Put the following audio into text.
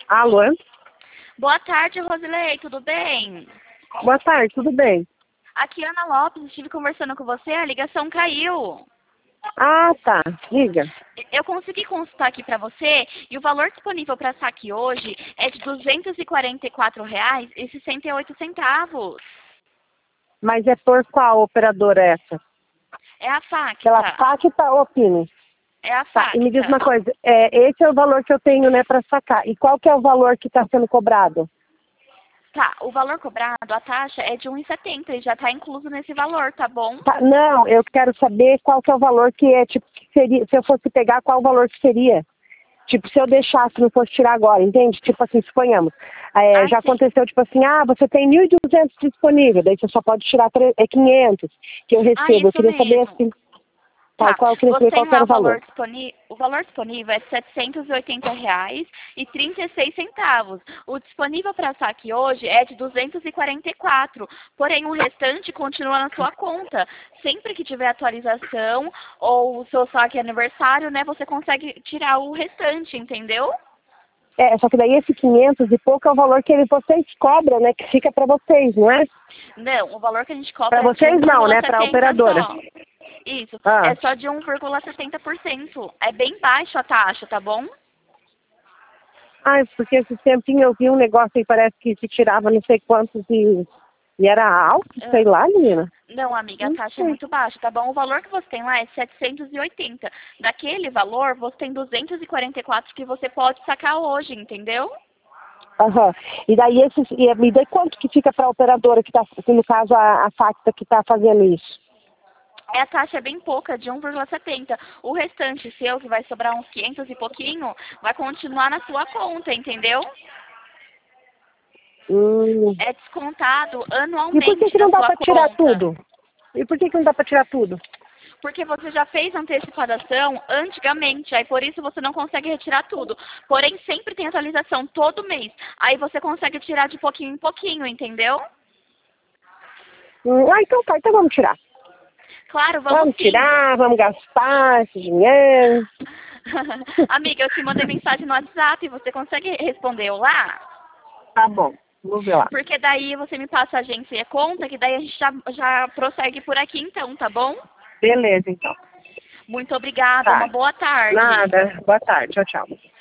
Alô? Boa tarde, Rosilei, tudo bem? Boa tarde, tudo bem? Aqui é Ana Lopes, estive conversando com você, a ligação caiu. Ah, tá. Diga. Eu consegui consultar aqui para você e o valor disponível para saque hoje é de R$ 244,68. Mas é por qual operadora essa? É a Pela Facta. Facta ou Pini? É a Tá, e me diz Facta. uma coisa, esse é o valor que eu tenho, né, para sacar. E qual que é o valor que está sendo cobrado? Tá, o valor cobrado, a taxa é de R$ 1,70 e já está incluso nesse valor, tá bom? Tá, não, eu quero saber qual que é o valor que é, tipo, que seria, se eu fosse pegar, qual o valor que seria? Tipo, se eu deixasse, não fosse tirar agora, entende? Tipo assim, suponhamos. Já Sim. aconteceu, tipo assim, você tem 1.200 disponível, daí você só pode tirar 500 que eu recebo. Eu Isso queria saber, mesmo. assim, Tá, eu queria você saber tem qual que era lá o valor. o valor disponível é de R$ 780,36. O disponível para saque hoje é de 244, porém o restante continua na sua conta. Sempre que tiver atualização ou o seu saque é aniversário, né, você consegue tirar o restante, entendeu? Só que daí esse 500 e pouco é o valor que vocês cobram, né, que fica para vocês, não é? Não, o valor que a gente Para cobra é de vocês não, né, para a 1,70 operadora. só. Isso, Ah, é só de 1,70%. É bem baixa a taxa, tá bom? porque esse tempinho eu vi um negócio aí, parece que se tirava não sei quantos e era alto, sei lá, menina. Não, amiga, a Não taxa é sei. muito baixa, tá bom? O valor que você tem lá é 780. Daquele valor, você tem 244 que você pode sacar hoje, entendeu? Aham. E daí me dê quanto que fica para a operadora que tá, que no caso a Facta que está fazendo isso? A taxa é bem pouca, de 1,70. O restante seu, que vai sobrar uns 500 e pouquinho, vai continuar na sua conta, entendeu? Hum. É descontado E por que anualmente que da não dá sua para tirar conta. tudo? E por que que não dá para tirar tudo? Porque você já fez antecipação antigamente, aí por isso você não consegue retirar tudo. Porém, sempre tem atualização todo mês. Aí você consegue tirar de pouquinho em pouquinho, entendeu? Então tá, então vamos tirar. Claro, vamos Vamos sim. tirar, vamos gastar esse dinheiro. Amiga, eu te mandei mensagem no WhatsApp, você consegue responder eu lá? Tá bom, vamos ver lá. Porque daí você me passa a agência e a conta, que daí a gente já prossegue por aqui então, tá bom? Beleza, então. Muito obrigada, uma Tá. boa tarde. Nada. Boa tarde. Tchau, tchau.